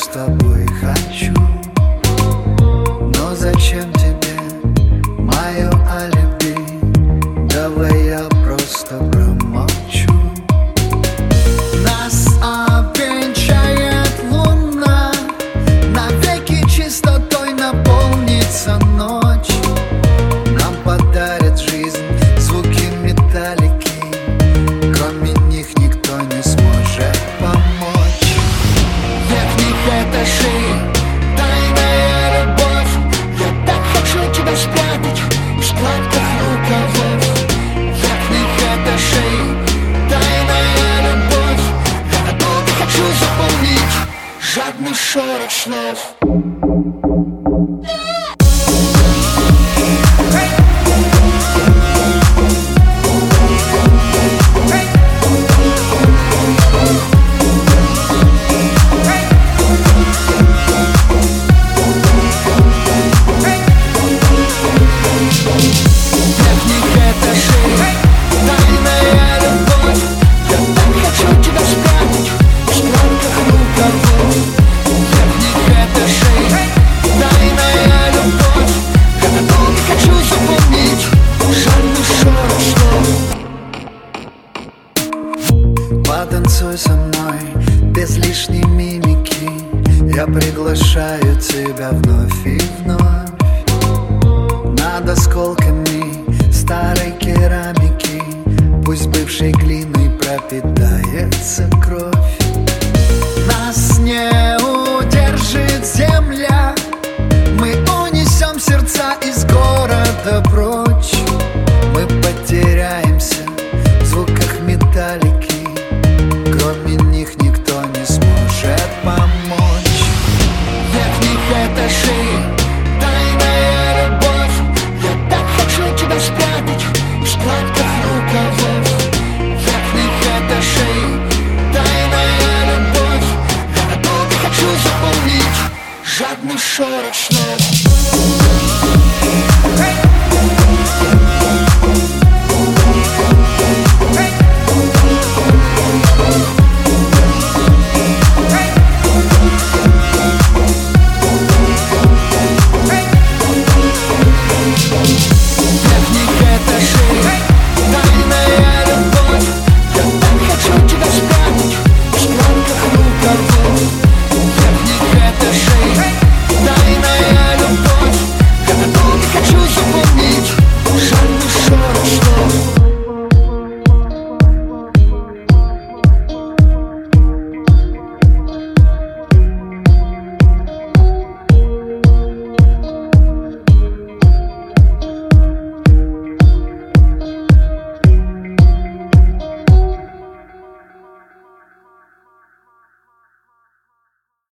с тобой хочу. Но зачем тебе мое алиби? Давай я просто промолчу. Нас обвенчает луна, навеки чистотой наполнится ночь. Нам подарят жизнь звуки металлики, кроме них никто не сможет помочь. Верхних этажей тайная любовь. Я так хочу тебя спрятать в складках рукавов. Верхних этажей тайная любовь. Я долго хочу запомнить жадный шорох слов. Потанцуй со мной без лишней мимики. Я приглашаю тебя вновь и вновь. Над осколками старой керамики пусть бывшей глиной пропитается кровь. Нас не удержит земля. Мы унесем сердца из города прочь. Мы потеряемся в звуках металлики, кроме них никто не сможет помочь. Верхних этажей тайная любовь. Я так хочу тебя спрятать в складках рукавов. Верхних этажей тайная любовь. Я долго хочу запомнить жадный шорох снов.